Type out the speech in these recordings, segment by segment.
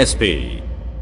ASP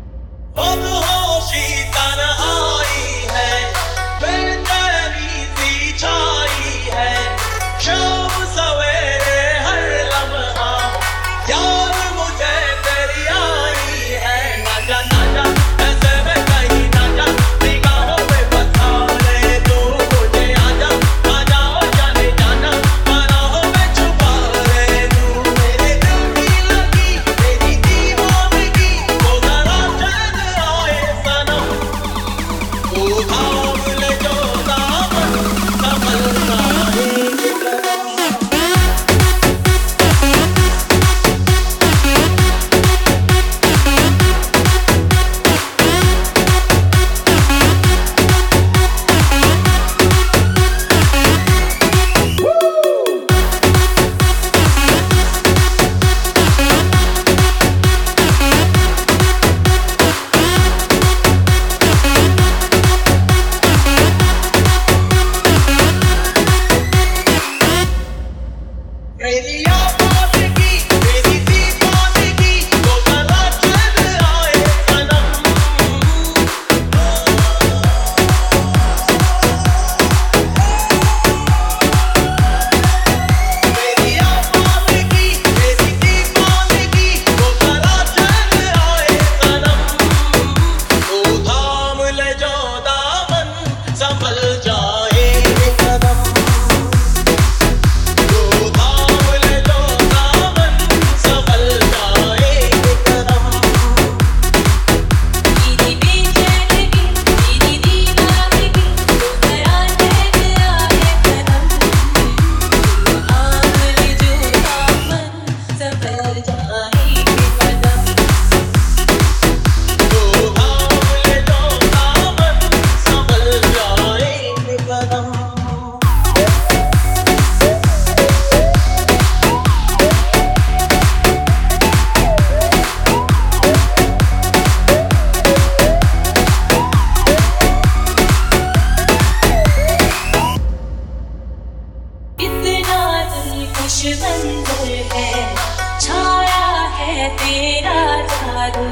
तेरा जादू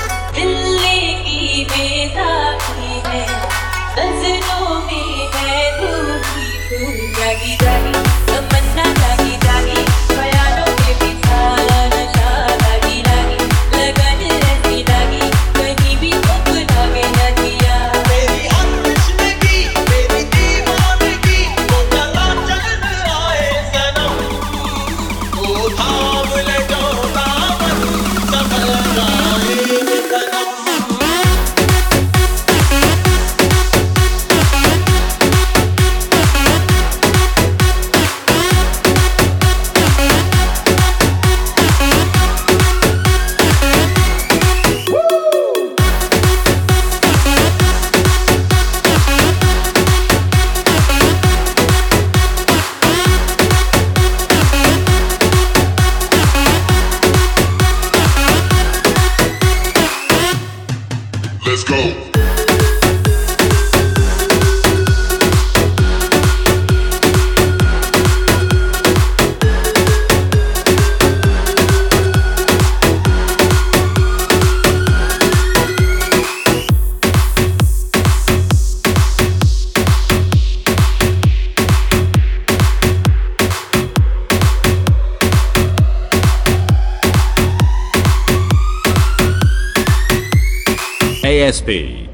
दिल्ली की बेताबी है, नजरों में है तू ही तू। जागी जागी तमन्ना जागी जागी, बयानों के बिसारा नशा लागी लागी, लगन रहती लागी कहीं भी तुम लागे न दिया। मेरी हर तशनगी मेरी दीवानगी वो गला चढ़ आए सनम, वो थाम ले जो दामन संभल जाए सनम। Let's go. ASP